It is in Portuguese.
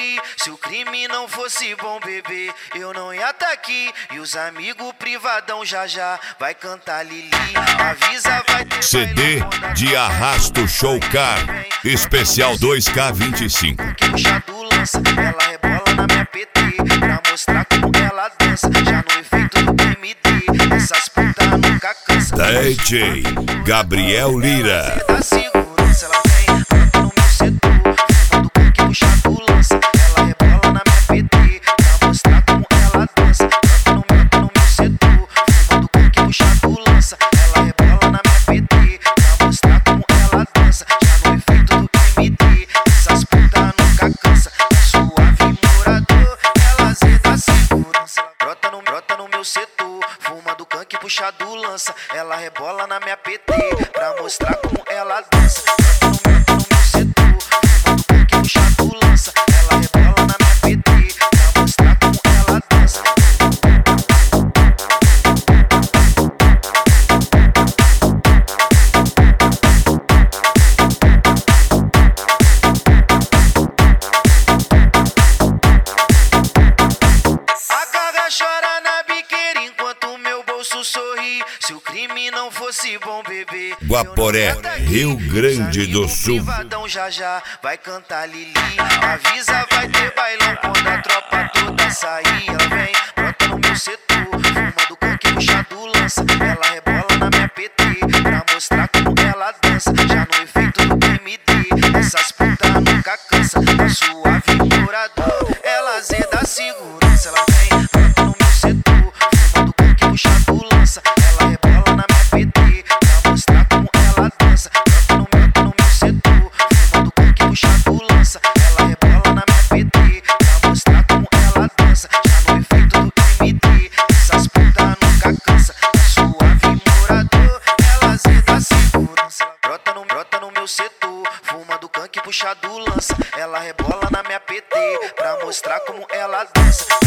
sorrir. Se o crime não fosse bom, bebê, eu não ia tá aqui. E os amigos privadão já já vai cantar Lili. Avisa, vai ter CD de Arrasto Show Car, especial 2K25. que puxado lança, ela rebola na minha PT pra mostrar como ela dança. Já no efeito do MD, essas putas nunca cansa. DJ Gabriel Lira. Da segurança, ela vem, brota no meu setor, fumando com que puxado lança. Ela rebola na minha PT pra mostrar como ela dança. Brota no meu setor, fumando com que puxado lança. Ela rebola na minha PT pra mostrar como ela dança. Já no efeito do MD, essas putas nunca cansa. Suave morador, ela zeda segurança. Brota no meu setor, fuma do canque puxado lança. Ela rebola na minha PT pra mostrar como ela dança. Brota no meu setor, fuma do canque puxado lança. Ela rebola na minha PT pra mostrar como ela dança. A gaga chora na biqueira enquanto meu bolso sorri. Se o crime não fosse bom, bebê, Guaporé, Rio Grande do Sul. Privadão já já vai cantar Lili. Avisa, vai ter bailão quando a tropa toda sair. Ela vem, brota no meu setor, fumando canque puxado lança. Ela rebola na minha PT pra mostrar como ela dança. Já no efeito do MD, essas putas nunca cansa. Tá suave morador, ela zeda segurança. Ela vem, brota no meu setor, fumando canque puxado lança. Ela rebola na minha PT pra mostrar como ela dança. Brota no meu setor, fumando canque puxado lança. Ela rebola na minha PT pra mostrar como ela dança. Já no efeito do MD, essas putas nunca cansa. Tá suave morador, ela zeda segurança. Brota no meu setor, fumando canque puxado lança. Ela rebola na minha PT pra mostrar como ela dança.